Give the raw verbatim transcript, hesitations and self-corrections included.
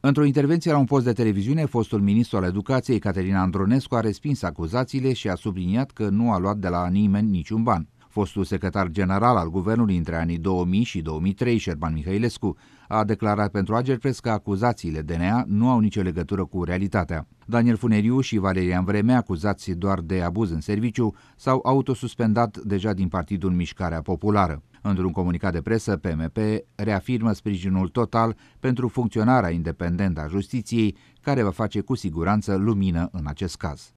Într-o intervenție la un post de televiziune, fostul ministru al educației, Caterina Andronescu, a respins acuzațiile și a subliniat că nu a luat de la nimeni niciun ban. Fostul secretar general al guvernului între anii două mii și două mii trei, Șerban Mihailescu, a declarat pentru Agerpres că acuzațiile D N A nu au nicio legătură cu realitatea. Daniel Funeriu și Valerian Vreme, acuzați doar de abuz în serviciu, s-au autosuspendat deja din partidul Mișcarea Populară. Într-un comunicat de presă, P M P reafirmă sprijinul total pentru funcționarea independentă a justiției, care va face cu siguranță lumină în acest caz.